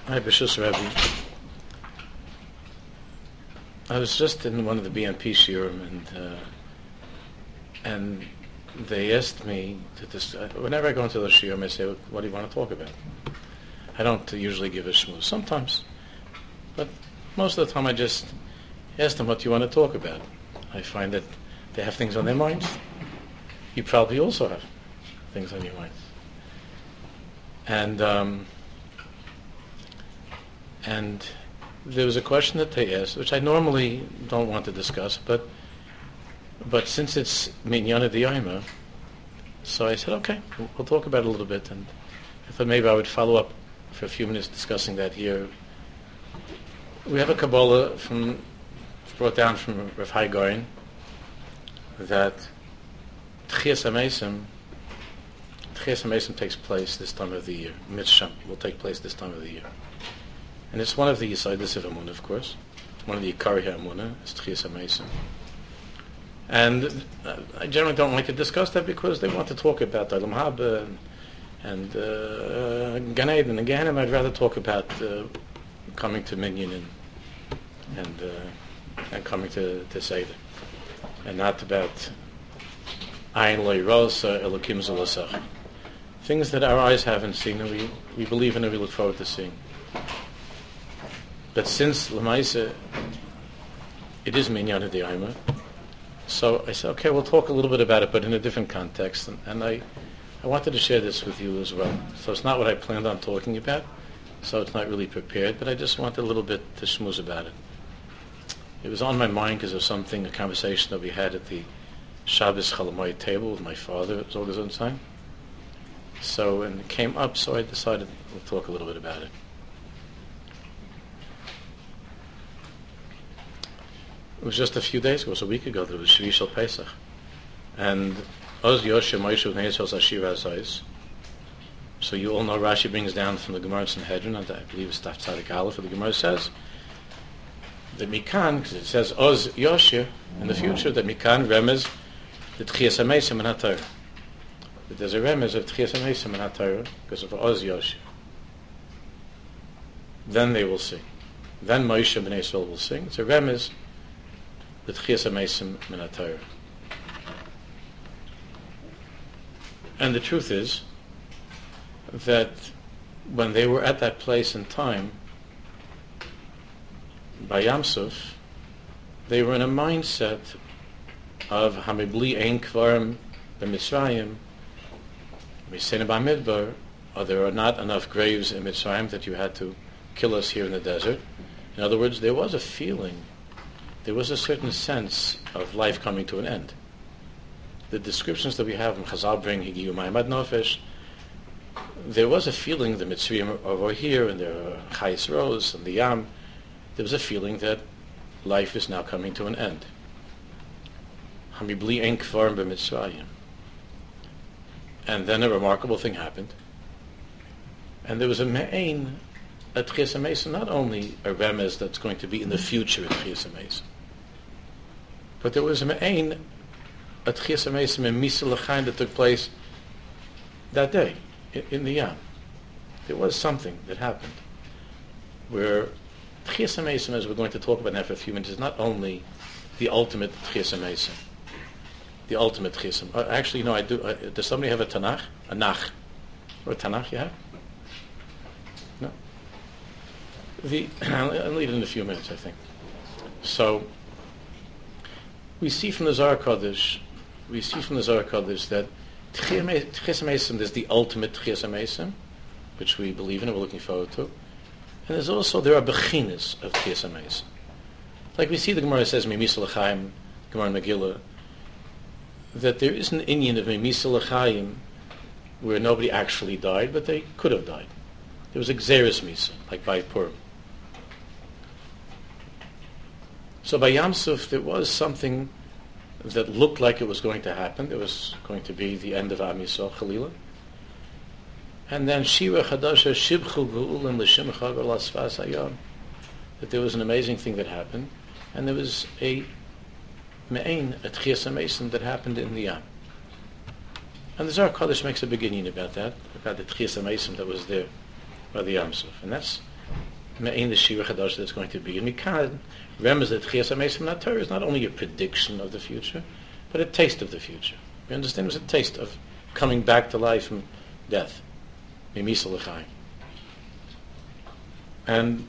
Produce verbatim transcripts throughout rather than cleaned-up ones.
Hi, Bishus Rebbe. I was just in one of the B M P shiurim, and uh, and they asked me to dis- whenever I go into the shiurim, I say, "What do you want to talk about?" I don't usually give a shmooze. Sometimes, but most of the time, I just ask them, "What do you want to talk about?" I find that they have things on their minds. You probably also have things on your minds, and um, and. There was a question that they asked, which I normally don't want to discuss, but but since it's Minyana Diyama, so I said, okay, we'll talk about it a little bit, and I thought maybe I would follow up for a few minutes discussing that here. We have a Kabbalah from brought down from Rav Hai Gaon that Tchias HaMesim Tchias HaMesim takes place this time of the year. Mitzvah will take place this time of the year. And it's one of the Yisaitis of Amunah, of course. One of the Ikari Amunah is Tchias HaMesim. And uh, I generally don't like to discuss that because they want to talk about Olam Haba and, and uh, Gan Eden and Gehenna. I'd rather talk about uh, coming to Minyan and and, uh, and coming to, to Seder. And not about Ayin Lo Yirosa Elokim Zelasach. Things that our eyes haven't seen and we, we believe in and we look forward to seeing. But since Lamaisa, it is Minyan Diyama, so I said, okay, we'll talk a little bit about it, but in a different context. And, and I, I wanted to share this with you as well. So it's not what I planned on talking about, so it's not really prepared, but I just wanted a little bit to schmooze about it. It was on my mind because of something, a conversation that we had at the Shabbos Chalamoy table with my father at Zolgazon time. So, and it came up, so I decided we'll talk a little bit about it. It was just a few days ago, it was a week ago, there was Shvi Shel Pesach. And Oz Yoshe Moshe Bnei Yisrael Ashira Azayis. So you all know Rashi brings down from the Gemara in Sanhedrin, and I believe it's Daf Tzadik Aleph, the Gemara says that Mikan, because it says Oz Yoshe in the future, that Mikan remez the Tchias HaMesim in HaTorah. That there's a remez of Tchias HaMesim in HaTorah because of Oz Yoshe. Then they will sing. Then Moshe Bnei Yisrael will sing. It's a remez the Tchias HaMesim min HaTorah. And the truth is that when they were at that place and time, by Yam Suf, they were in a mindset of Hamibli Ein Kvarim b'Mitzrayim, Misena b'Midbar, or there are not enough graves in Mitzrayim that you had to kill us here in the desert. In other words, there was a feeling, there was a certain sense of life coming to an end. The descriptions that we have in Chazal bring Higiyu Ma'amad Nofesh, there was a feeling, the Mitzrayim over here, and there are Chayis Rose and the Yam, there was a feeling that life is now coming to an end. Hamibli Ein Kvarim b'Mitzrayim. And then a remarkable thing happened. And there was a Me'ain at Tchias HaMesim, not only a remez that's going to be in the future at Tchias HaMesim, but there was a Me'ain at Tchias HaMesim in Misa L'chaim that took place that day, in, in the Yam. There was something that happened where Tchias HaMesim, as we're going to talk about now for a few minutes, is not only the ultimate Tchias HaMesim, the ultimate Tchias HaMesim. Uh, actually, no, I do. Uh, does somebody have a Tanakh? A Nach? Or a Tanakh you have? No? The, I'll leave it in a few minutes, I think. So, we see from the Zohar Kodesh, we see from the Zohar Kodesh that Tchias HaMesim is the ultimate Tchias HaMesim, which we believe in and we're looking forward to. And there's also, there are bechinas of Tchias HaMesim. Like we see the Gemara says, Mimisa L'chaim, Gemara Megillah, that there is an inyan of Mimisa L'chaim where nobody actually died, but they could have died. There was a Xeris Misa, like by Purim. So by Yam Suf, there was something that looked like it was going to happen. There was going to be the end of Am Yisrael, Chalila. And then Shira Chadasha Shibchu Ge'ulim L'Shimcha V'Lasfas Hayam, that there was an amazing thing that happened, and there was a Me'ain, a Tchias HaMesim that happened in the Yam. And the Zohar Kodesh makes a beginning about that, about the Tchias HaMesim that was there by the Yam Suf. And that's me'ein the Shira Chadash that's going to be. And Mikan remembers that Tchias HaMeis from that Torah is not only a prediction of the future, but a taste of the future. You understand? It was a taste of coming back to life from death. Mimisa l'chaim. And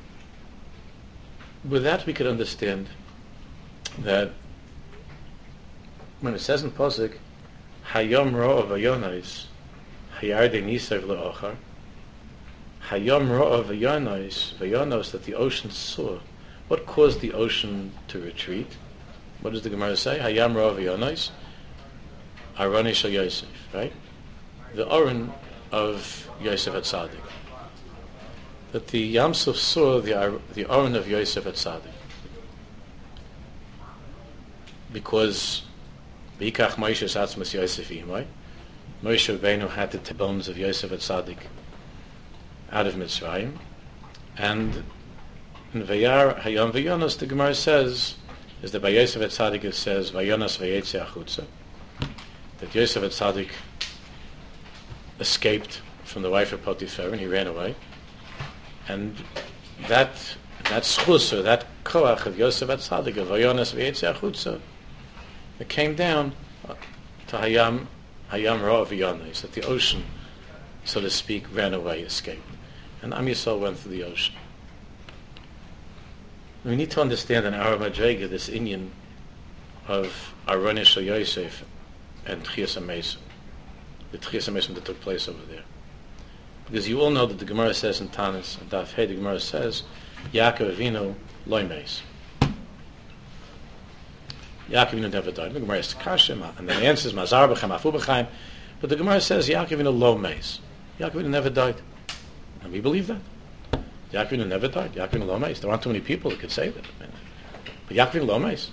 with that we could understand that when it says in Posuk, Hayom ro'av vayonais, hayardei nisav le'ochar, Hayom ro'av vayonais, vayonos, that the ocean saw. What caused the ocean to retreat? What does the Gemara say? Hayam ro'av vayonais, Aroni shel Yosef, right? The Aron of Yosef HaTzadik. That the Yamsuf saw the the Aron of Yosef HaTzadik. Because B'ikach Moshe Atzmas Yosef Imai, Moshe Rabbeinu had the bones of Yosef HaTzadik out of Mitzrayim, and in Vayar Hayam Vayonos the Gemara says is that by Yosef HaTzadik it says Vayonos Vayetze Achutza, that Yosef HaTzadik escaped from the wife of Potiphar and he ran away, and that that schus or that koach of Yosef HaTzadik of Vayonos Vayetze Achutza, it came down to Hayam Hayam Ro'av Vayonos, that the ocean, so to speak, ran away, escaped, and Am Yisrael went through the ocean. We need to understand in our Madrega this inyan of Aron Shel Yosef and Tchias HaMeis, the Tchias HaMeis that took place over there. Because you all know that the Gemara says in Tanis, and Daf Hey, the Gemara says, Yaakov Avinu loy meis. Yaakov Avinu never died. The Gemara is Kashim, and the answer is Mazar b'chem, Afu b'chaim. But the Gemara says Yaakov Avinu lo meis. Yaakov Avinu never died. And we believe that. Yaakov Avinu never died. Yaakov Avinu lo meis. There aren't too many people that could say that. But Yaakov Avinu lo meis.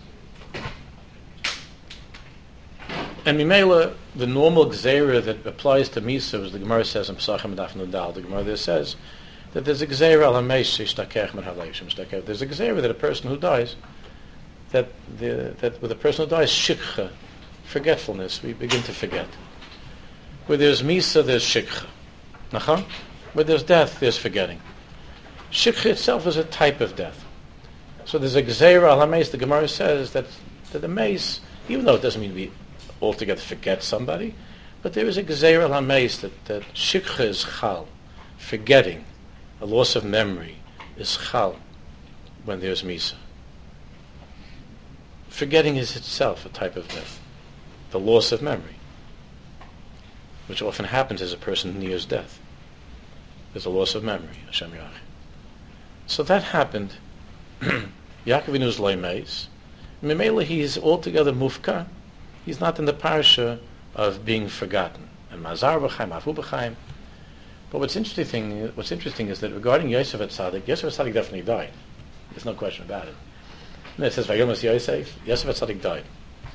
And Mimela, the normal gzeira that applies to Misa, as the Gemara says in Pesachim Daf Nudal, the Gemara there says that there's a gzeira al hameis shishtakech min halayishim shtakech. There's a gzeira that a person who dies, that the, that with a person who dies, shikcha, forgetfulness, we begin to forget. Where there's Misa, there's shikcha. Nachon? Where there's death, there's forgetting. Shikcha itself is a type of death. So there's a gzeira al hameis. The Gemara says that, that the meis, even though it doesn't mean we altogether forget somebody, but there is a gezeira al-hameis that, that shikcha is chal, forgetting, a loss of memory is chal when there's misa. Forgetting is itself a type of death, the loss of memory, which often happens as a person nears death. There's a loss of memory, Hashem Yach. So that happened. Yaakov Avinu's loy meis. Mimela, he's altogether mufka. He's not in the parsha of being forgotten. And Mazar b'chaim, Afu b'chaim. But what's interesting, what's interesting is that regarding Yosef HaTzadik, Yosef HaTzadik definitely died. There's no question about it. And it says Vayonos Yosef, Yosef HaTzadik died.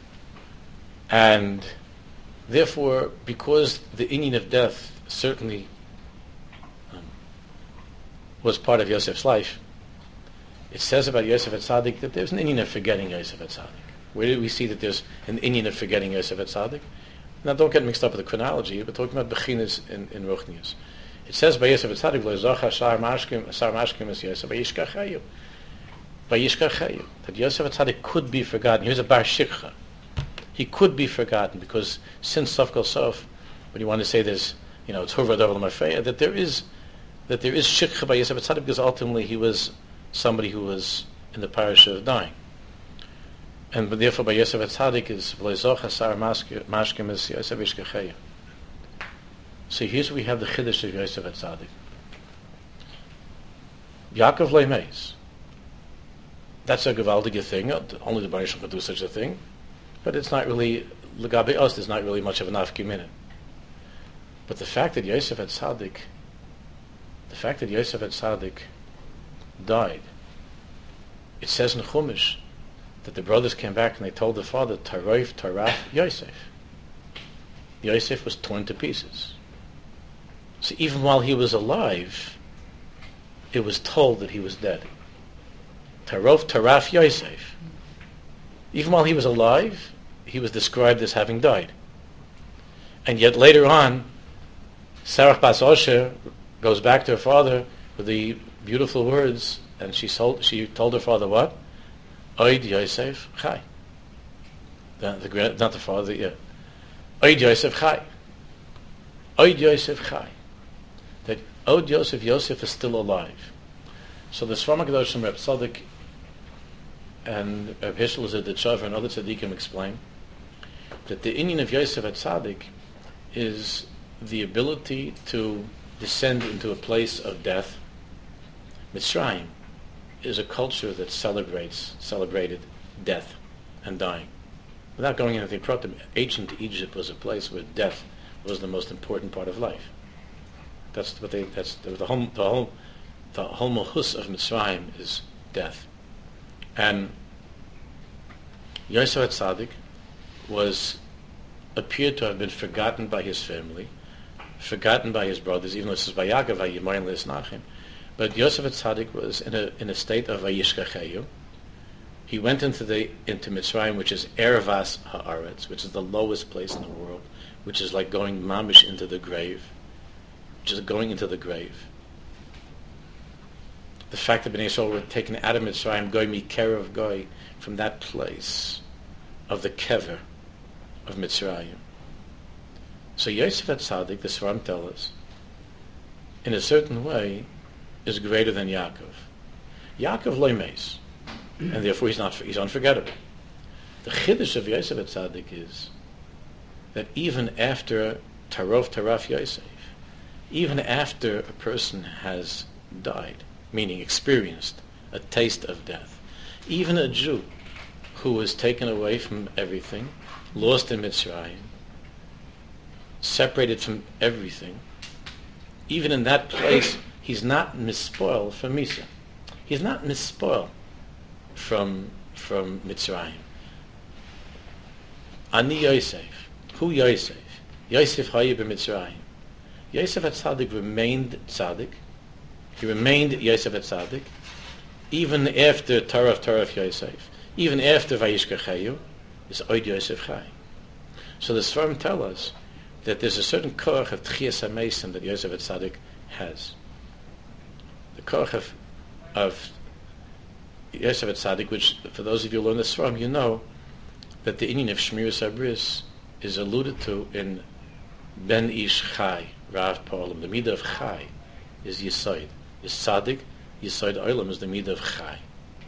And therefore, because the inyan of death certainly um, was part of Yosef's life, it says about Yosef HaTzadik that there's an inyan of forgetting Yosef HaTzadik. Where do we see that there's an inyan of forgetting Yosef HaTzadik? Now, don't get mixed up with the chronology. We're talking about Bechinas in, in Ruchnius. It says by Yosef HaTzadik, V'lezocha shar mashkim, shar mashkim es Yosef, v'yishkachayu. V'yishkachayu. That Yosef HaTzadik could be forgotten. Here's a bar shikcha. He could be forgotten because since Sof Kol Sof, when you want to say there's, you know, it's Hurva Dovel Mafeya, that there is, that there is shikcha by Yosef HaTzadik because ultimately he was somebody who was in the parasha of dying. And but therefore by Yosef HaTzadik is V'lezoch hasar mashkim es Yosef v'yishkachayu. So here's where we have the chiddush of Yosef HaTzadik. Yaakov loy meis. That's a gewaldige thing. Only the Baruch could do such a thing. But it's not really, legabe us, there's not really much of an afkim in it. But the fact that Yosef HaTzadik, the fact that Yosef HaTzadik died, it says in Chumash that the brothers came back and they told the father, Taroif, Taraf, Yosef. Yosef was torn to pieces. So even while he was alive, it was told that he was dead. Tarof, Taraf, Yosef. Even while he was alive, he was described as having died. And yet later on, Sarach Bas Osher goes back to her father with the beautiful words, and she told, she told her father what? Oid Yosef Chai. The, the, not the father, yeah. Oid Yosef Chai. Oid Yosef Chai. That Oid Yosef, Yosef is still alive. So the Sfar HaKadoshim, Reb Tzadok, and Reb Hishel Zedetshav and other tzaddikim explain that the inyan of Yosef at Tzaddik is the ability to descend into a place of death. Mitzrayim is a culture that celebrates, celebrated death and dying. Without going into the pratim, ancient Egypt was a place where death was the most important part of life. That's what they. That's the, the whole. The whole. The whole mohus of Mitzrayim is death. And Yosef Tzaddik was appeared to have been forgotten by his family, forgotten by his brothers, even though this is by Yaakov, Vayimayim Le'esnachim. But Yosef Tzaddik was in a in a state of Vayishkacheyu. He went into the into Mitzrayim, which is Ervas Haaretz, which is the lowest place in the world, which is like going mamish into the grave, which is going into the grave. The fact that Bnei Yisrael were taken out of Mitzrayim, goy mikerev goy, from that place of the kever of Mitzrayim. So Yosef Tzaddik, the Sfarim tell us, in a certain way, is greater than Yaakov. Yaakov loy meis, and therefore he's not he's unforgettable. The chiddush of Yosef Tzaddik is that even after Tarof Taraf Yosef, even after a person has died, meaning experienced a taste of death, even a Jew who was taken away from everything, lost in Mitzrayim, separated from everything, even in that place, he's not mispoiled from Misa. He's not mispoiled from from Mitzrayim. Ani Yosef. Who Yosef? Yosef Hayi b'Mitzrayim. Yosef Tzaddik remained Tzaddik. He remained Yosef Tzaddik even after Taraf Taraf Yosef, even after Vayishkacheyu, is Oid Yosef Chai. So the Sfarim tell us that there's a certain koach of Tchias HaMesim that Yosef Tzaddik has. The koach of, of Yosef Tzaddik, which for those of you who learn the Sfarim, you know that the inyan of Shmiras Habris is alluded to in Ben Ish Chai, Rav Parlam. The midah of Chai is Yisoid. Is Tzaddik, Yisoid Olam is the midah of Chai.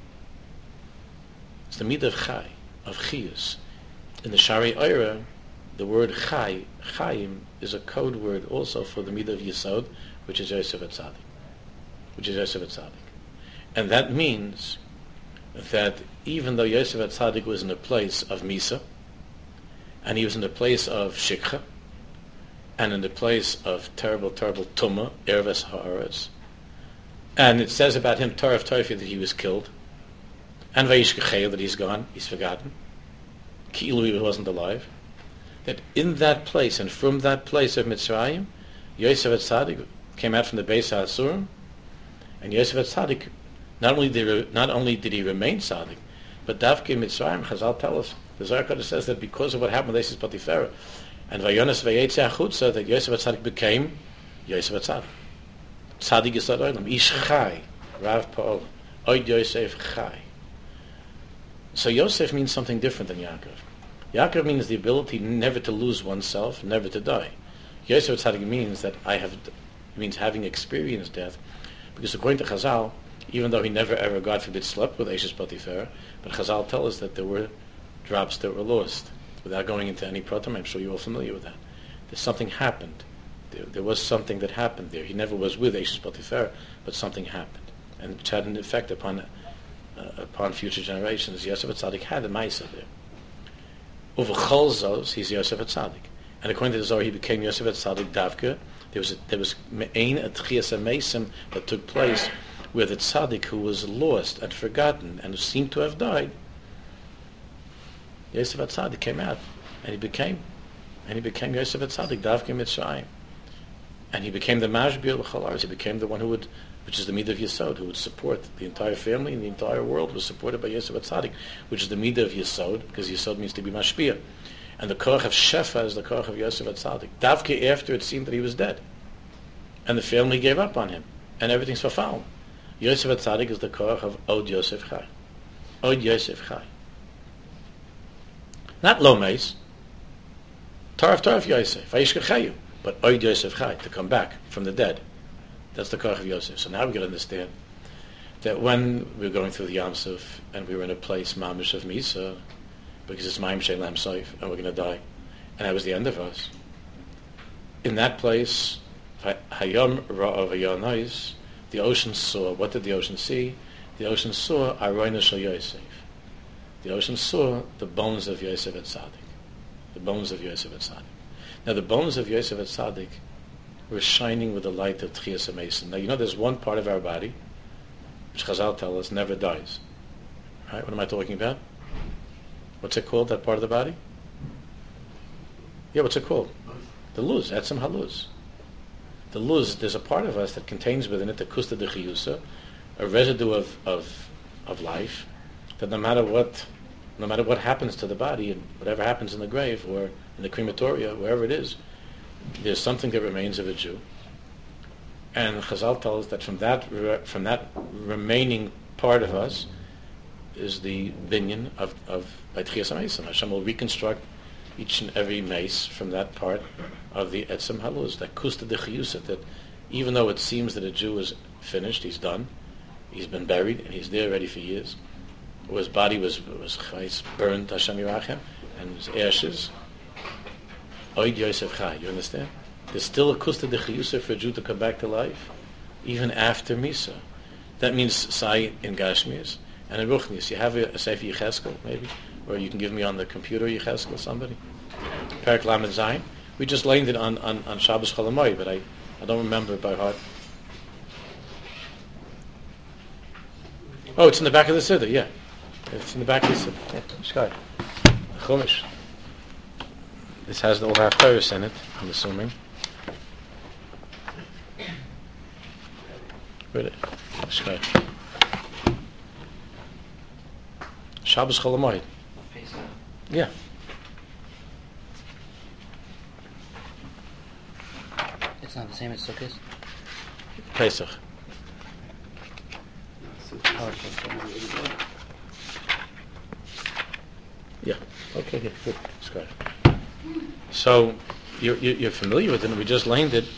It's the midah of Chai, of Chiyus. In the Shari Oira, the word Chai, Chaim, is a code word also for the midah of Yisod, which is Yosef Tzaddik. Which is Yosef Tzaddik. And that means that even though Yosef Tzaddik was in a place of Misa, and he was in a place of Shikha, and in the place of terrible, terrible Tumah, Erves Haaretz, and it says about him, Taraf Tarfi, that he was killed, and Vayishkacheyu, that he's gone, he's forgotten, Ki'ilu, he wasn't alive, that in that place, and from that place of Mitzrayim, Yosef Tzaddik came out from the Beis HaAsurim, and Yosef Tzaddik, not only did, not only did he remain Tzaddik, but Davke Mitzrayim, Chazal tell us, the Zohar Kodesh says that because of what happened with Eses Potiphera, and Vayonas Vayetze Achutza, that Yosef Tzaddik became Yosef Tzaddik. Tzaddik Yisod Olam, Ish Chai, Rav Pa'ol, Oid Yosef Chai. So Yosef means something different than Yaakov. Yaakov means the ability never to lose oneself, never to die. Yosef Tzaddik means that I have, means having experienced death, because according to Chazal, even though he never ever, God forbid, slept with Eses Potiphera, but Chazal tell us that there were drops that were lost. Without going into any pratim, I'm sure you're all familiar with that. There's something happened. There, there was something that happened there. He never was with Eses Potiphera, but something happened, and which had an effect upon uh, upon future generations. Yosef Tzaddik had a Maisa there. Over Cholzos, he's Yosef Tzaddik, and according to the Zohar, he became Yosef Tzaddik Davka. There was a, there was ein atchias amesim that took place where the Tzaddik who was lost and forgotten and who seemed to have died, Yosef Tzaddik came out, and he became, and he became Yosef Tzaddik Davke Mitzrayim, and he became the Mashbir l'Chalaris. He became the one who would, which is the midah of Yisod, who would support the entire family, and the entire world was supported by Yosef Tzaddik, which is the midah of Yisod, because Yisod means to be Mashbir, and the koach of Shefa is the koach of Yosef Tzaddik. Davke after it seemed that he was dead, and the family gave up on him, and everything's verfallen. Yosef Atzadik is the koach of Od Yosef Chai. Od Yosef Chai. Not Lomeis. Taraf Taraf Yosef. Vayishkachayu. But Od Yosef Chai, to come back from the dead. That's the koach of Yosef. So now we can understand that when we were going through the Yam Suf and we were in a place, Mamish of Misa, because it's Ma'im Shein Lam Soif, and we're going to die, and that was the end of us. In that place, Hayom Ra'av Hayonais, the ocean saw. What did the ocean see? The ocean saw Aroina Shel Yosef. The ocean saw the bones of Yosef Atzadik. The bones of Yosef Atzadik. Now the bones of Yosef Atzadik were shining with the light of Tchias HaMesim. Now you know there's one part of our body which Chazal tell us never dies. Right? What am I talking about? What's it called, that part of the body? Yeah, what's it called? The luz, Etzem HaLuz. The luz, there's a part of us that contains within it the kusta de chiyusa, a residue of, of of life, that no matter what no matter what happens to the body, and whatever happens in the grave or in the crematoria, wherever it is, there's something that remains of a Jew. And Chazal tells us that from that from that remaining part of us is the binyan of of Tchias HaMesim. Hashem will reconstruct each and every mace from that part of the Etzem Haluz, that kusta de chiyusa, that even though it seems that a Jew is finished, he's done, he's been buried, and he's there ready for years, or his body was was chayis, burned, Hashem Yirachem, and his ashes, Oid Yosef Chai, you understand? There's still a kusta de chiyusa for a Jew to come back to life, even after Misa. That means Sai in Gashmias, and in Ruchnias. You have a, a Sefer Yecheskel, maybe, or you can give me on the computer Yecheskel, somebody. Perek Lamed Zayin. We just learned it on, on, on Shabbos Chol HaMoed, but I, I don't remember it by heart. Oh, it's in the back of the Siddur, yeah. It's in the back of the Siddur. Yeah, Shkai. Chumash. This has all our Torahs in it, I'm assuming. Read it. Shkai. Shabbos Chol HaMoed. Yeah. It's not the same as Sukkot? Pesach. Oh, okay. Yeah. Okay, good. Good. That's good. So, you're, you're familiar with it, and we just learned it.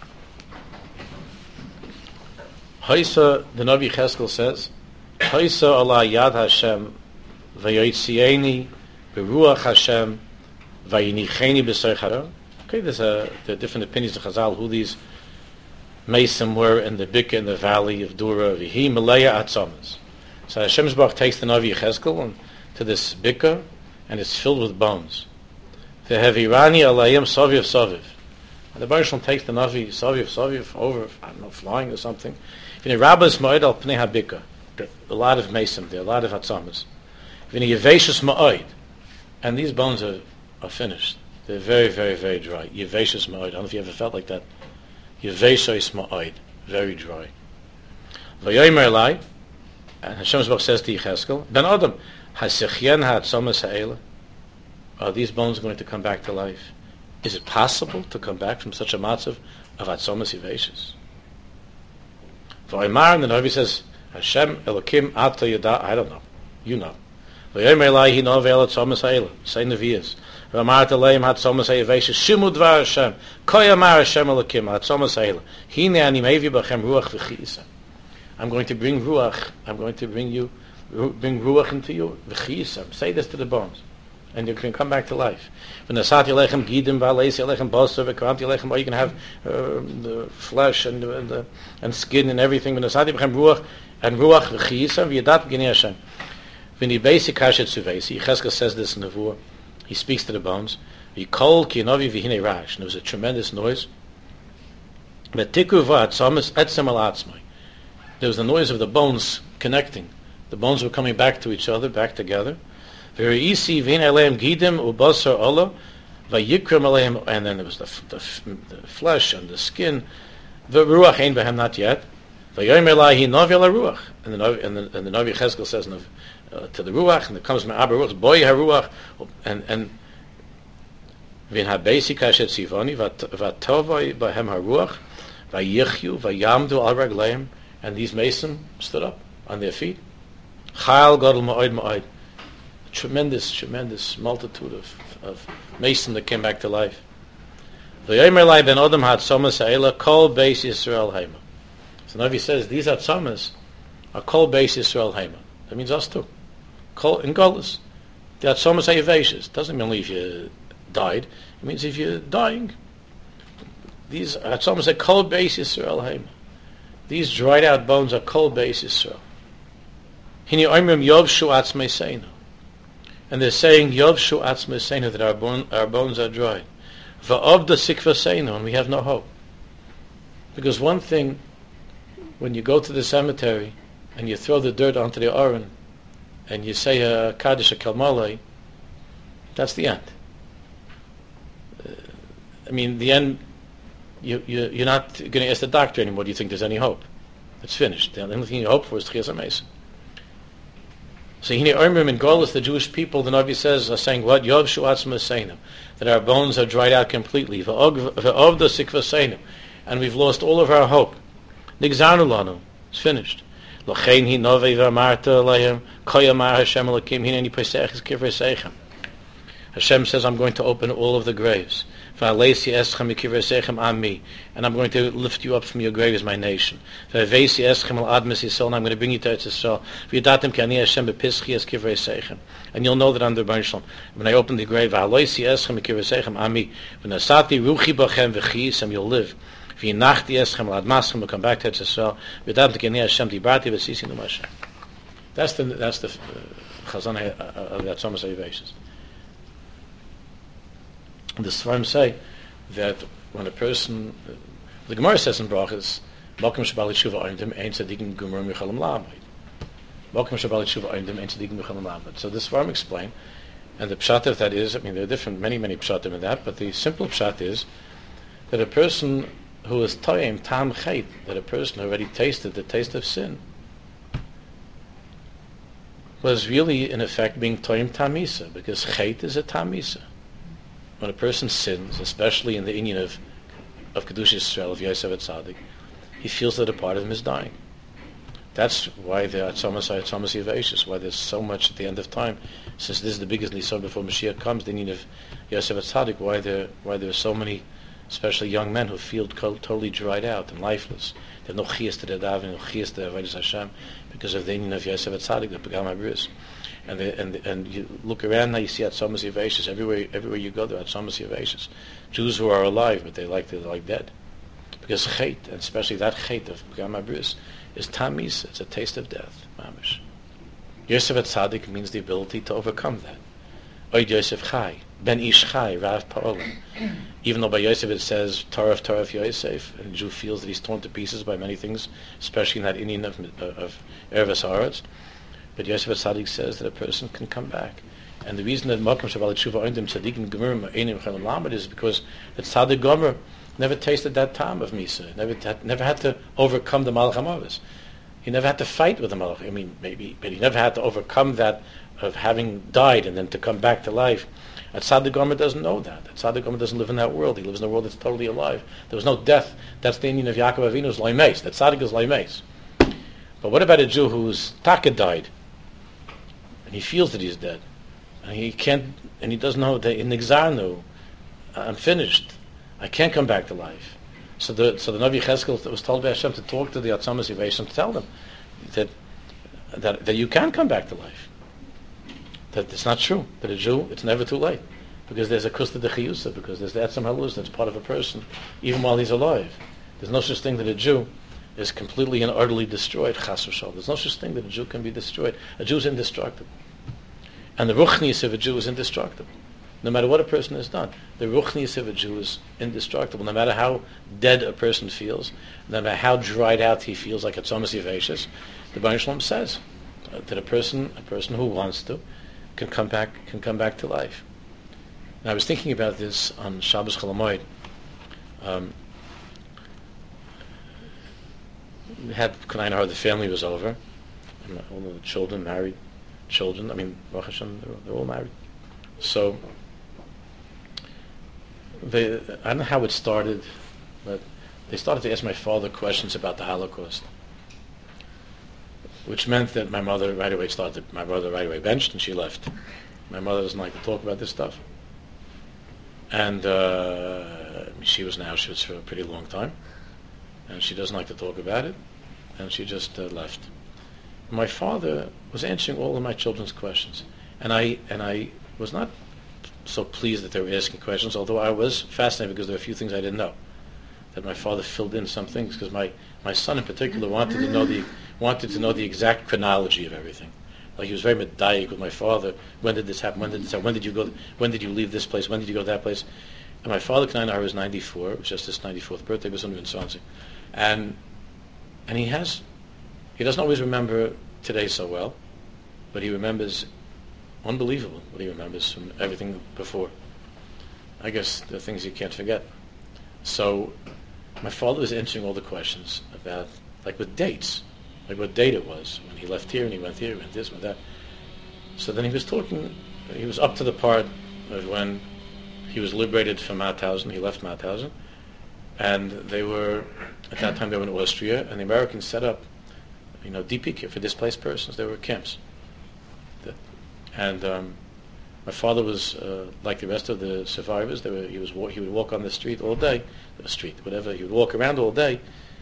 Haisa, the Navi Cheskel says, Haisa Allah Yad Hashem Vayotzieni Beruach Hashem Vayinicheni B'Sar Chara. Okay, there's a, there are different opinions of Chazal who these Mesim were in the Bika in the valley of Dura. Vihi Malaya Atzamas. So Hashem Zbach takes the Navi Cheskel to this Bika, and it's filled with bones. Vehevirani Alayim Saviv Saviv. And the Baruch Shalom takes the Navi Saviv Saviv over, I don't know, flying or something. In Rabbas Ma'od al Pnei HaBika. A lot of Mesim there, a lot of Atzamas. In Yeveshus Ma'od. And these bones are, are finished. They're very, very, very dry. Yeveshus Ma'od. I don't know if you ever felt like that. Yeveshus Ma'od. Very dry. Vayomer Elai. And Hashem Zbach says to Yecheskel, Ben Adam, Hasichyen ha'atzamas ha'ela. Are these bones going to come back to life? Is it possible to come back from such a matzav of atzamas yeveshus? V'oimar, and the Navi says, Hashem Elokim Ata Yada, I don't know. You know. V'yomer Elai hi no ve'el atzamas ha'ela. Say Nevi'as. V'amar Teleim hatzamas ha'yeveshus. Shimu dvar Hashem. Koyamar Hashem Elokim atzamas ha'ela. Hine ani mevi b'chem ruach v'chiisa. I'm going to bring ruach. I'm going to bring you, bring ruach into you. V'chiisa. Say this to the bones, and you can come back to life. V'nasat Yelechem gidim v'aleis Yelechem basar v'kant Yelechem. Or you can have uh, the flesh and the, and, the, and skin and everything. V'nasat Yelechem ruach and ruach v'chiisa v'yadat b'ginei Hashem. V'ni beisi kashet suveisi. Yecheskel says this in the Nevuah. He speaks to the bones. V'kol ki novi v'hinei rash. And there was a tremendous noise. V'tiku v'atzamas etzem al atzmai. There was the noise of the bones connecting. The bones were coming back to each other, back together. And then there was the, the, the flesh and the skin. The ruach ain't behem, not yet. And the Navi, and the, and the Navi Cheskel says uh, to the ruach, and it comes from Abba Ruach, boy haruach, and and v'in habesi kashet sivoni v'atovoi behem haruach v'yichyu v'yamdu al ragleim And these Mason stood up on their feet. Chayal Gadol Ma'od Ma'od. Tremendous, tremendous multitude of, of Mason that came back to life. V'yomer Lai ben Adam had Tzomas Ha'ela Kol Beis Yisrael Haima. So Navi says these Tzomas are Kol Beis Yisrael Haima. That means us too. Kol in Golis. The Tzomas Ha'yaveshes. Doesn't mean only if you died. It means if you're dying. These Tzomas are Kol Beis Yisrael Haima. These dried out bones are Kol Beis Yisrael. Hini Oimrim Yovshu Atzmei Seinu. And they're saying Yovshu Atzmei Seinu, that our, bone, our bones are dried. Va'ovda Sikva Seinu, and we have no hope. Because one thing, when you go to the cemetery and you throw the dirt onto the Aron and you say a Kaddish, a Kalmalei, that's the end. Uh, I mean, the end, you, you, you're not going to ask the doctor anymore, do you think there's any hope? It's finished. The only thing you hope for is Tchias HaMesim. So Hine Oimrim in Golis, the Jewish people, the Navi says, are saying what? Yovshu Atzmei Seinu, that our bones are dried out completely. Va'ovda Sikva Seinu, and we've lost all of our hope. Nigzarnu lanu, it's finished. L'chein hi novei v'amarta aleim, koyamar Hashem Elokim, hineni pesechis kivrei seichem. Hashem says, I'm going to open all of the graves. V'aleisi eschem kivrei seichem ami, and I'm going to lift you up from your grave as my nation. V'aveisi eschem al admis Yisrael, and I'm going to bring you to Eretz Yisrael. V'yadatim ki ani Hashem bepischi es kivrei seichem, and you'll know that I'm the Rebbeinu Shalom. When I open the grave, v'aleisi eschem kivrei seichem ami, v'nasati ruchi bachem v'chiyis, and you'll live. V'yinachti eschem al admaschem, will come back to Eretz Yisrael. V'yadatim ki ani Hashem dibarti v'sisi numashem. That's the that's the chazan of that Tzomas Ha'yaveshes. The Sfarim say that when a person, the Gemara says in Brachas, Malkim Shabbat Tshuva Oimdim Ein Tzadikim Gumurim Yechalim La'amid. Malkim Shabbat Tshuva Oimdim Ein Tzadikim Yechalim La'amid. So the Sfarim explain, and the pshat of that is, I mean, there are different, many, many pshatim in that, but the simple pshat is that a person who is toyim tam chait, that a person who already tasted the taste of sin, was really in effect being toyim tamisa, because chait is a tamisa. When a person sins, especially in the inyan of of Kedusha Yisrael, of Yosef Atzadik, he feels that a part of him is dying. That's why there are Tzomas Ha'yaveshes, why there's so much at the end of time. Since this is the biggest Nisan before Mashiach comes, the inyan of Yosef Atzadik, why there why there are so many, especially young men, who feel totally dried out and lifeless. They have no chiyas to their davening, no chiyas to their avodas Hashem, because of the inyan of Yosef Atzadik, the Pagam HaBris. And the, and and you look around now, you see at Tzomas Ha'yaveshes everywhere. Everywhere you go, there are Tzomas Ha'yaveshes. Jews who are alive, but they like they're like dead, because chait, and especially that chait of Pagam HaBris, is tamis. It's a taste of death. Mamish. Yosef Atzadik means the ability to overcome that. Oid Yosef Chai, Ben Ish Chai, Rav Pa'olim. Even though by Yosef it says Torah Torah Yosef, and the Jew feels that he's torn to pieces by many things, especially in that inyan of of Erevas Haaretz. But Yosef Atzadik says that a person can come back. And the reason that Malkim Shabbat Tshuva Oimdim Tzadikim Gemurim Einim Yechalim La'amid is because the Tzadik Gomer never tasted that time of Misa, never had, never had to overcome the Malach HaMavis. He never had to fight with the Malach. I mean, maybe, but he never had to overcome that of having died and then to come back to life. A Tzadik Gomer doesn't know that. A Tzadik Gomer doesn't live in that world. He lives in a world that's totally alive. There was no death. That's the inyan of Yaakov Avinu's Laimes. That Tzadik is Laimes. But what about a Jew whose Taka died? And he feels that he's dead, and he can't, and he doesn't know that in Nigzarnu, I'm finished. I can't come back to life. So the so the Navi Cheskel was told by Hashem to talk to the Tzomas Ha'yaveshes to tell them that that that you can come back to life. That it's not true. That a Jew, it's never too late, because there's a kusta de chiyusa, because there's the etzem halus that's part of a person, even while he's alive. There's no such thing that a Jew is completely and utterly destroyed, chas v'shal. There's no such thing that a Jew can be destroyed. A Jew is indestructible. And the ruchnius of a Jew is indestructible. No matter what a person has done, the ruchnius of a Jew is indestructible. No matter how dead a person feels, no matter how dried out he feels, like at Tzomas Ha'yaveshes, the Rebbeinu Shalom says uh, that a person, a person who wants to, can come back, can come back to life. And I was thinking about this on Shabbos Chol Hamoed. Um, We had Kanai, the family was over, and all the children, married children. I mean, Baruch Hashem, they're, they're all married. So, they, I don't know how it started, but they started to ask my father questions about the Holocaust. which meant that my mother right away started, my brother right away benched and she left. My mother doesn't like to talk about this stuff. And uh, she was in Auschwitz for a pretty long time. And she doesn't like to talk about it. And she just uh, left. My father was answering all of my children's questions. And I and I was not so pleased that they were asking questions, although I was fascinated because there were a few things I didn't know. That my father filled in some things, because my, my son in particular wanted to know the wanted to know the exact chronology of everything. Like he was very medaic with my father. When did this happen? When did this happen? When did you go? When did you leave this place? When did you go to that place? And my father, Kneinahar, was ninety-four. It was just his ninety-fourth birthday. Was in Swansea, and and he has he doesn't always remember today so well, but he remembers unbelievable what he remembers from everything before. I guess the things you can't forget. So my father was answering all the questions about, like with dates, like what date it was when he left here and he went here, went this, went that. So then he was talking, he was up to the part of when he was liberated from Mauthausen. He left Mauthausen, and they were, at that time they were in Austria, and the Americans set up, you know, D P K for displaced persons. There were camps. And um, my father was uh, like the rest of the survivors. They were, he was he would walk on the street all day, the street, whatever. He would walk around all day,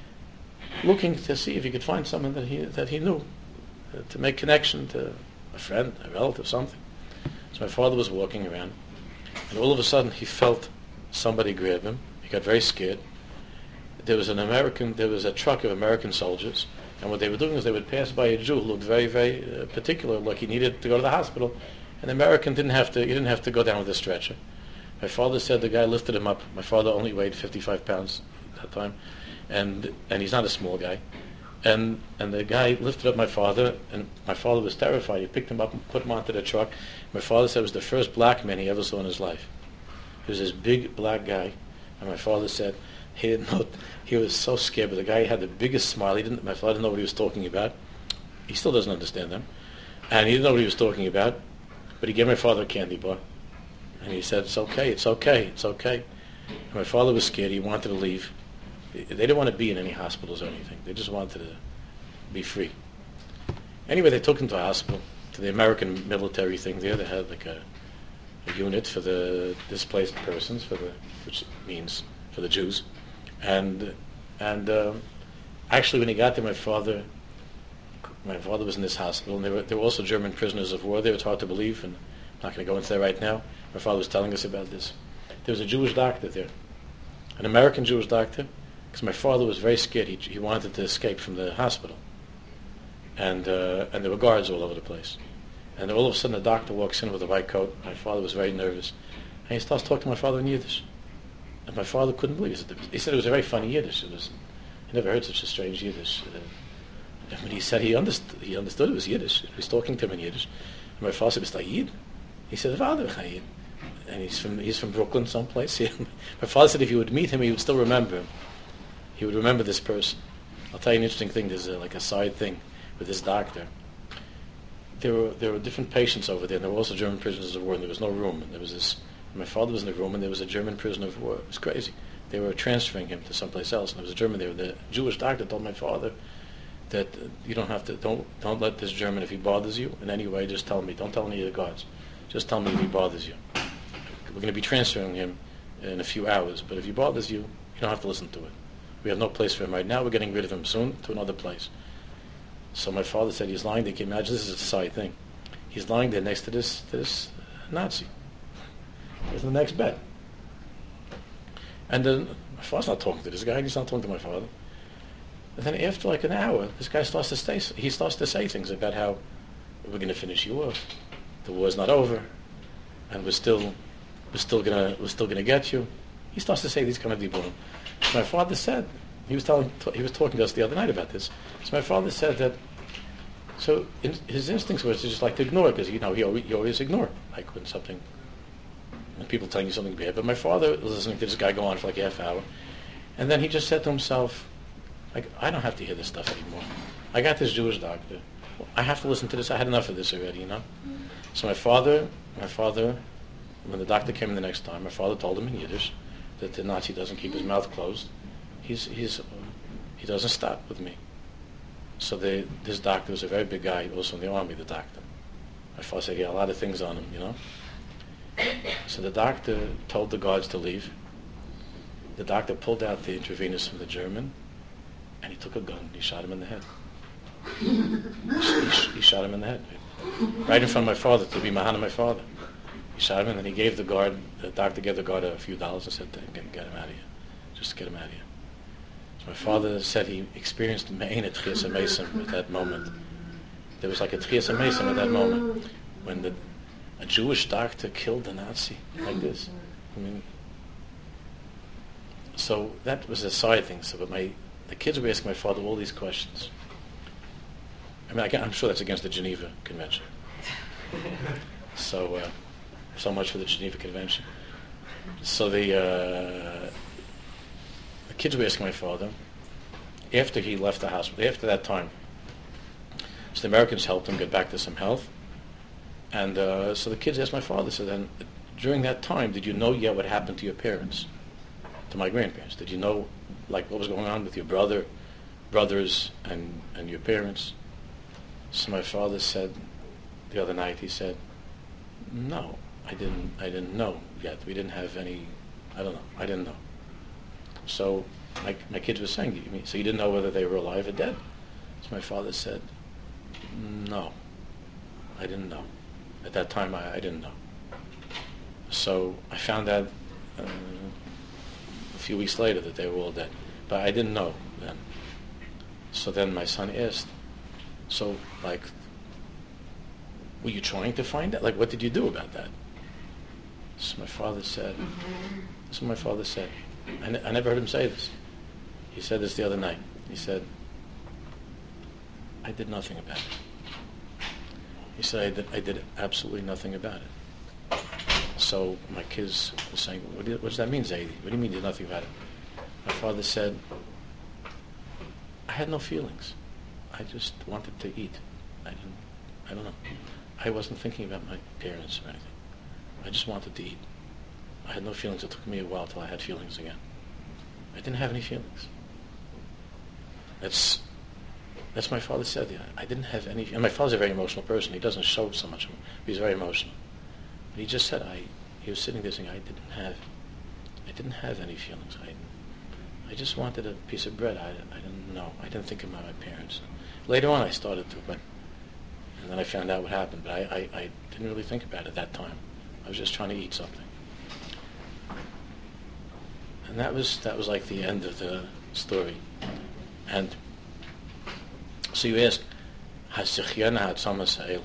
looking to see if he could find someone that he that he knew, uh, to make connection to a friend, a relative, something. So my father was walking around, and all of a sudden he felt somebody grab him. He got very scared. There was an American. There was a truck of American soldiers. And what they were doing is they would pass by a Jew who looked very, very uh, particular, like he needed to go to the hospital. And the American didn't have to. He didn't have to go down with a stretcher. My father said the guy lifted him up. My father only weighed fifty-five pounds at that time, and and he's not a small guy. And and the guy lifted up my father, and my father was terrified. He picked him up and put him onto the truck. My father said it was the first black man he ever saw in his life. He was this big black guy, and my father said he didn't know. He was so scared, but the guy had the biggest smile. He didn't. My father didn't know what he was talking about. He still doesn't understand them, and he didn't know what he was talking about. But he gave my father a candy bar, and he said, "It's okay. It's okay. It's okay." And my father was scared. He wanted to leave. They didn't want to be in any hospitals or anything. They just wanted to be free. Anyway, they took him to a hospital, to the American military thing there. They had like a, a unit for the displaced persons, for the which means for the Jews. And and uh, actually, when he got there, my father, my father was in this hospital, and there were there were also German prisoners of war there. It's hard to believe, and I'm not going to go into that right now. My father was telling us about this. There was a Jewish doctor there, an American Jewish doctor, because my father was very scared. He he wanted to escape from the hospital, and uh, and there were guards all over the place. And all of a sudden, the doctor walks in with a white coat. My father was very nervous, and he starts talking to my father in Yiddish. And my father couldn't believe it. He said it was a very funny Yiddish. It was, he never heard such a strange Yiddish. Uh, when he said he understood, he understood it was Yiddish. He was talking to him in Yiddish. And my father said, "Mister Yid?" He said, "Father, Yid." And he's from he's from Brooklyn, someplace. My father said if you would meet him, he would still remember him. He would remember this person. I'll tell you an interesting thing. There's a, like a side thing with this doctor. There were there were different patients over there, and there were also German prisoners of war, and there was no room. And there was this. My father was in the room, and there was a German prisoner of war. It was crazy. They were transferring him to someplace else, and there was a German there. The Jewish doctor told my father that uh, you don't have to, don't don't let this German, if he bothers you in any way, just tell me. Don't tell any of the guards. Just tell me if he bothers you. We're going to be transferring him in a few hours, but if he bothers you, you don't have to listen to it. We have no place for him right now. We're getting rid of him soon to another place. So my father said he's lying there. Can you imagine? This is a side thing. He's lying there next to this to this Nazi. He's in the next bed. And then my father's not talking to this guy. He's not talking to my father. And then after like an hour, this guy starts to say, he starts to say things about how we're going to finish you off. The war's not over, and we're still, we're still gonna, we're still gonna get you. He starts to say these kind of people. My father said, he was telling, he was talking to us the other night about this. So my father said that. So in, his instincts was to just like to ignore it, because you know he always, you always ignore, like when something. And people telling you something bad. But my father was listening to this guy go on for like a half hour. And then he just said to himself, like, I don't have to hear this stuff anymore. I got this Jewish doctor. I have to listen to this. I had enough of this already, you know? So my father, my father, when the doctor came in the next time, my father told him in Yiddish that the Nazi doesn't keep his mouth closed. He's, he's, uh, he doesn't stop with me. So they, this doctor was a very big guy, also in the army, the doctor. My father said he had a lot of things on him, you know. So the doctor told the guards to leave. The doctor pulled out the intravenous from the German, and he took a gun. He shot him in the head. he, he shot him in the head, right in front of my father, to be Mahana, my father. He shot him, and then he gave the guard, the doctor gave the guard a few dollars and said, get, get him out of here. Just get him out of here. So my father said he experienced Me'ein at Tchias HaMesim at that moment. There was like a Tchias HaMesim at that moment, when the, a Jewish doctor killed a Nazi, like this. I mean, so that was a side thing. So, but my, the kids were asking my father all these questions. I mean, I can, I'm sure that's against the Geneva Convention. So, uh, so much for the Geneva Convention. So the uh, the kids were asking my father, after he left the hospital, after that time, so the Americans helped him get back to some health. And uh, so the kids asked my father, so then, during that time, did you know yet what happened to your parents, to my grandparents? Did you know, like, what was going on with your brother, brothers, and, and your parents? So my father said, the other night, he said, no, I didn't, I didn't know yet. We didn't have any, I don't know, I didn't know. So my, my kids were saying, you mean, so you didn't know whether they were alive or dead? So my father said, no, I didn't know. At that time, I, I didn't know. So I found out uh, a few weeks later that they were all dead. But I didn't know then. So then my son asked, so, like, were you trying to find out? Like, what did you do about that? So my father said, mm-hmm. So my father said, I, n- I never heard him say this. He said this the other night. He said, I did nothing about it. He said, I did, I did absolutely nothing about it. So my kids were saying, what, do, what does that mean, Zaidi? What do you mean you did nothing about it? My father said, I had no feelings. I just wanted to eat. I didn't, I don't know. I wasn't thinking about my parents or anything. I just wanted to eat. I had no feelings. It took me a while till I had feelings again. I didn't have any feelings. That's that's my father said. Yeah, I didn't have any. And my father's a very emotional person. He doesn't show so much. He's very emotional. But he just said, I. He was sitting there saying, I didn't have. I didn't have any feelings. I. I just wanted a piece of bread. I. I didn't know. I didn't think about my parents. Later on, I started to, but. And then I found out what happened. But I, I, I didn't really think about it at that time. I was just trying to eat something. And that was that was like the end of the story. And so you ask, Hasichyana Hatzama Sa'ela.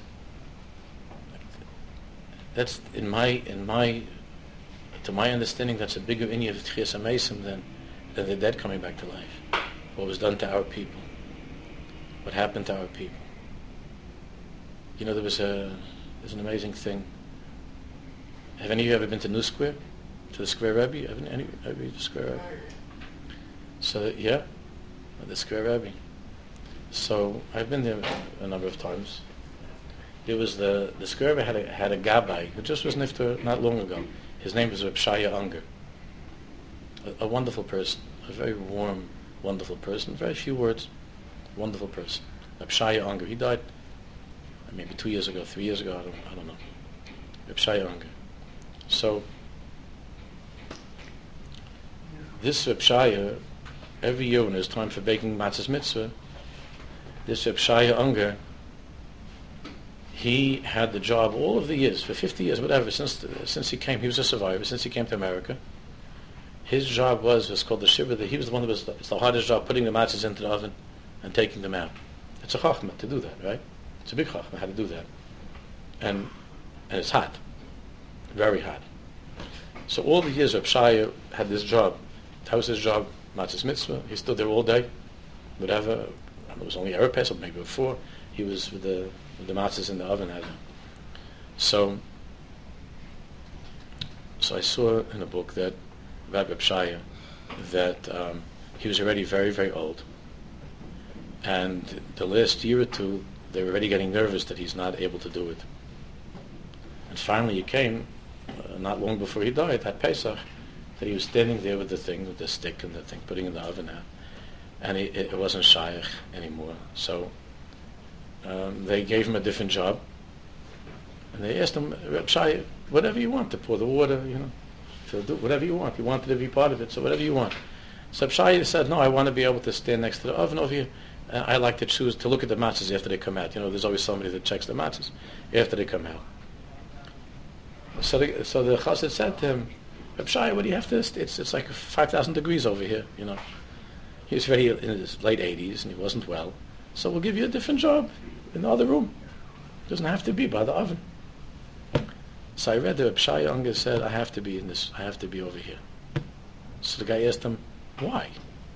That's in my in my to my understanding, that's a bigger inyan of Tchias HaMesim than than the dead coming back to life. What was done to our people. What happened to our people. You know, there was a there's an amazing thing. Have any of you ever been to New Square? To the Square Rebbe? Have any ever been to the Square Rebbe? So, yeah, the Square Rebbe. So, I've been there a number of times. There was the, the Square Rebbe had a, had a Gabbai who just was nifter not long ago. His name was Reb Shaya Unger. A, a wonderful person, a very warm, wonderful person, very few words, wonderful person. Reb Shaya Unger. He died maybe two years ago, three years ago, I don't, I don't know. Reb Shaya Unger. So, this Reb Shaya, every year when it was time for baking Matzah's Mitzvah, this Reb Shaya Unger, he had the job all of the years, for fifty years, whatever, since since he came, he was a survivor, since he came to America. His job was, was called the Shiva, that he was the one that was, the, it's the hardest job, putting the matzahs into the oven and taking them out. It's a chachma to do that, right? It's a big chachma how to do that. And and it's hot, very hot. So all the years Reb Shaya had this job. That was his job, Matzah's Mitzvah. He stood there all day, whatever. It was only Erev Pesach, maybe before. He was with the with the matzahs in the oven. So, so I saw in a book that about Reb Shaya that um, he was already very, very old, and the last year or two they were already getting nervous that he's not able to do it. And finally, he came uh, not long before he died at Pesach. That he was standing there with the thing, with the stick and the thing, putting in the oven out. and he, it wasn't shaykh anymore. So um, they gave him a different job, and they asked him, Reb Shai, whatever you want, to pour the water, you know, to do whatever you want. He wanted to be part of it, so whatever you want. So Reb Shai said, no, I want to be able to stand next to the oven over here. Uh, I like to choose to look at the matzahs after they come out. You know, there's always somebody that checks the matzahs after they come out. So the, so the chassid said to him, Reb Shai, what do you have to? It's it's like five thousand degrees over here. You know, he was very in his late eighties and he wasn't well. So we'll give you a different job in the other room. It doesn't have to be by the oven. So I read that Reb Shai Unger said, I have to be in this. I have to be over here. So the guy asked him, why?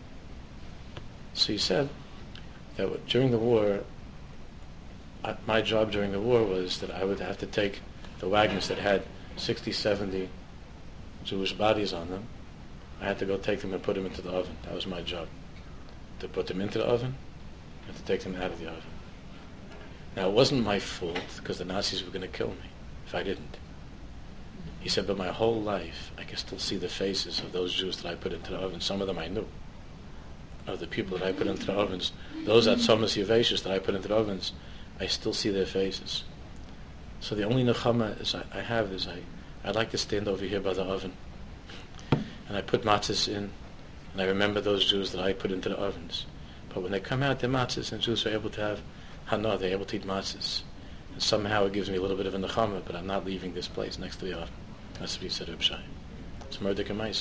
So he said that during the war, uh, my job during the war was that I would have to take the wagons that had sixty, seventy Jewish bodies on them. I had to go take them and put them into the oven. That was my job. To put them into the oven and to take them out of the oven. Now, it wasn't my fault because the Nazis were going to kill me if I didn't. He said, but my whole life, I can still see the faces of those Jews that I put into the oven. Some of them I knew. Of the people that I put into the ovens. Those at Atzomas Yevashis that I put into the ovens, I still see their faces. So the only nechama is I, I have is I, I like to stand over here by the oven. And I put matzahs in, and I remember those Jews that I put into the ovens. But when they come out, they're matzahs, and Jews are able to have hana, they're able to eat matzahs. And somehow it gives me a little bit of a nechama, but I'm not leaving this place next to the oven. That's what he said, Reb Shai. It's Mordechai Meisa.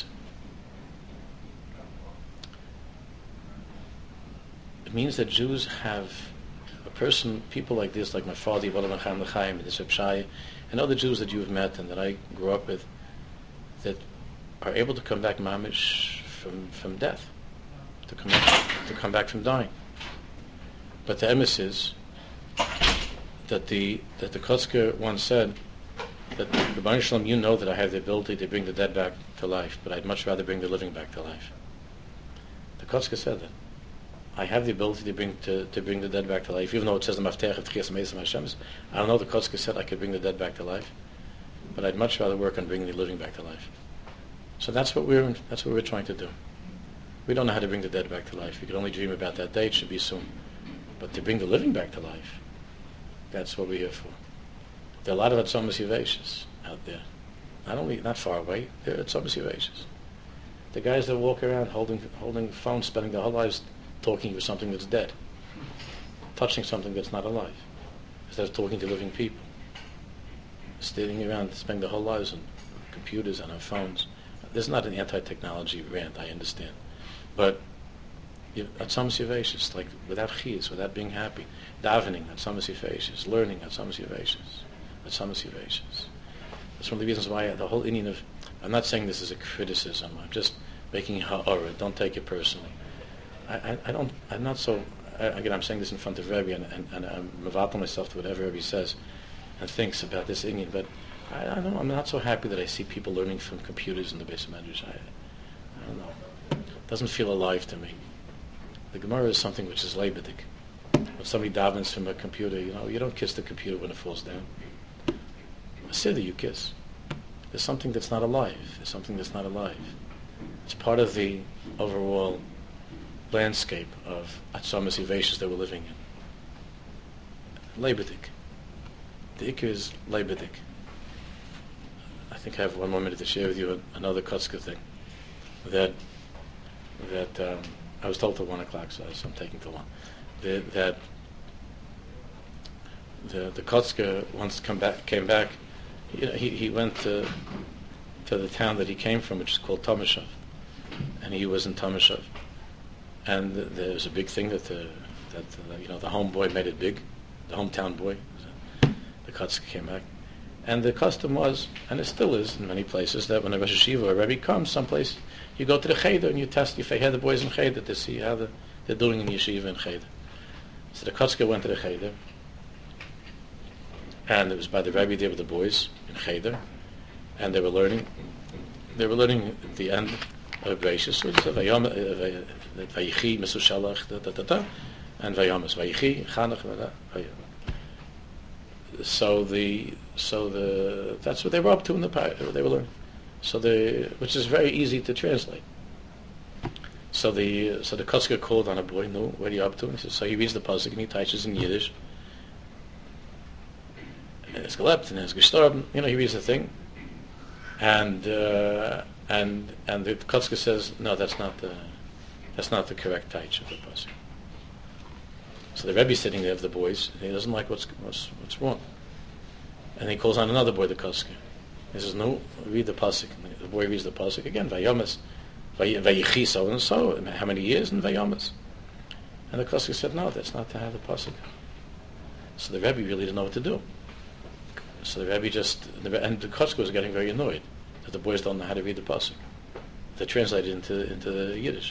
It means that Jews have a person, people like this, like my father, Yivalam Chaim L'chaim, and this Reb Shai, and other Jews that you've met and that I grew up with, that are able to come back mamish from, from death, to come back, to come back from dying. But the emes is that the that the Kotzker once said that the Baruch Shalom, you know that I have the ability to bring the dead back to life, but I'd much rather bring the living back to life. The Kotzker said that. I have the ability to bring to, to bring the dead back to life, even though it says the Maftech of Tchias Meisam Hashem. I don't know. The Kotzker said I could bring the dead back to life, but I'd much rather work on bringing the living back to life. So that's what we're that's what we're trying to do. We don't know how to bring the dead back to life. We can only dream about that day. It should be soon. But to bring the living back to life, that's what we're here for. There are a lot of Atzomas Yevashis out there, not only not far away. There are Atzomas Yevashis. The guys that walk around holding holding phones, spending their whole lives talking with something that's dead, touching something that's not alive, instead of talking to living people. Standing around, spending their whole lives on computers and on phones. This is not an anti-technology rant, I understand. But Atzomas Yevashis, like without chiyus, without being happy, davening, Atzomas Yevashis, learning, Atzomas Yevashis, Atzomas Yevashis. That's one of the reasons why the whole Indian of, I'm not saying this is a criticism, I'm just making ha'ara, don't take it personally. I, I, I don't, I'm not so, I, again, I'm saying this in front of Rebbe, and, and, and I'm mevatel myself to whatever Rebbe says and thinks about this Indian, but I, I don't, I'm not so happy that I see people learning from computers in the Beis Medrash. I, I don't know. It doesn't feel alive to me. The Gemara is something which is leibedik. When somebody davens from a computer, you know, you don't kiss the computer when it falls down. A siddur you kiss. There's something that's not alive. There's something that's not alive. It's part of the overall landscape of Atzomas Yevashis that we're living in. Leibedik. The ikar is leibedik. I think I have one more minute to share with you another Kotzker thing. That that um, I was told till one o'clock, so I'm taking till one. The, that the the Kotzker once come back came back. You know, he he went to to the town that he came from, which is called Tomashov, and he was in Tomashov, and the, there was a big thing that the that the, you know the homeboy made it big, the hometown boy. The Kotzker came back. And the custom was, and it still is in many places, that when a Rosh Hashiva or a Rebbe comes someplace, you go to the Cheder and you test, you hear the boys in Cheder to see how the, they're doing in Yeshiva and Cheder. So the Kotzker went to the Cheder, and it was by the Rebbe there with the boys in Cheder, and they were learning, they were learning at the end of Beishis, which is Vayichi, Mesu Shalach, da da da da, and Vayamas, Vayichi, Chanach, Vayamas. So the so the that's what they were up to in the they were learning. So the which is very easy to translate. So the so the Kotzker called on a boy. No, what are you up to? And he says, so he reads the pasuk and he teaches in Yiddish. And it's gelebt and it's gestorben. You know, he reads the thing, and uh, and and the Kotzker says, no, that's not the that's not the correct teach of the pasuk. So the Rebbe's sitting there of the boys, and he doesn't like what's what's what's wrong. And he calls on another boy, the Kotzker. He says, no, read the pasuk. And the boy reads the pasuk again, Vayomas. Vayichi, so and so, how many years in Vayomas? And the Kotzker said, no, that's not to have the pasuk. So the Rebbe really didn't know what to do. So the Rebbe just, and the Kotzker was getting very annoyed that the boys don't know how to read the pasuk. They translated into into the Yiddish.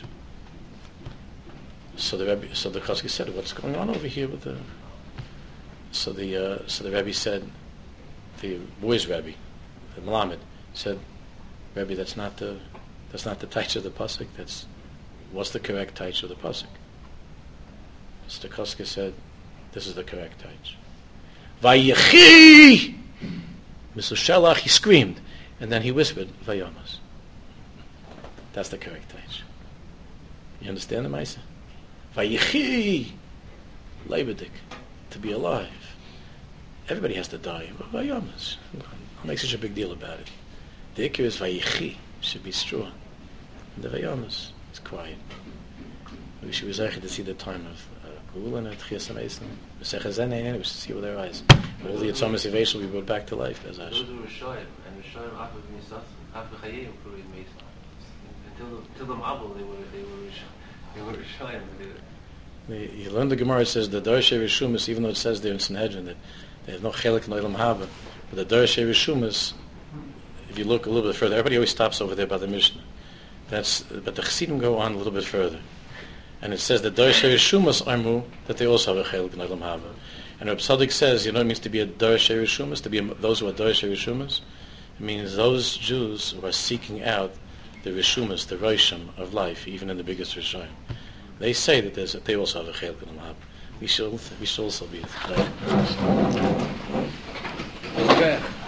So the Rebbe, so the Kotzker said, what's going on over here with the? So the uh, so the Rebbe said, the boys' Rebbe, the Melamed, said, Rebbe, that's not the. That's not the taich of the pasuk. That's what's the correct taich of the pasuk. So the Kotzker said, "This is the correct taich." Vayechi, Mister Shelach, he screamed, and then he whispered, "Vayomas." That's the correct taich. You understand the Maisa? Vayechi, leibedik, to be alive. Everybody has to die. Vayomas. Don't make such a big deal about it. The ikir is vayechi. Should be strong. And the Vayomas is quiet. We should be zeichet to see the time of Gula and Tchias HaMesim. We should see with our eyes. But all the Yitzomas Yiveshel we brought back to life as Hashem. Those were Rishoyim, and Rishoyim after the Misas, after Chayim, Kurid Mesim. Until until the Mabul, they were they were they were Rishoyim. The, you learn the Gemara, it says the Dorshei Rishumas, even though it says there in Sanhedrin that they have no chelik in Olam Haba, but the Dorshei Rishumas, if you look a little bit further, everybody always stops over there by the Mishnah. That's, but the Chassidim go on a little bit further. And it says that Dorshei Rishumas Armu, that they also have a chelik in Olam Haba. And Reb Tzadok says, you know what it means to be a Dorshei Rishumas, to be a, those who are Dorshei Rishumas? It means those Jews who are seeking out the Rishumas, the Roshim of life, even in the biggest Rishoyim. They say that there's a, they also have a chelik in Olam Haba. We should, we should also be it. Right?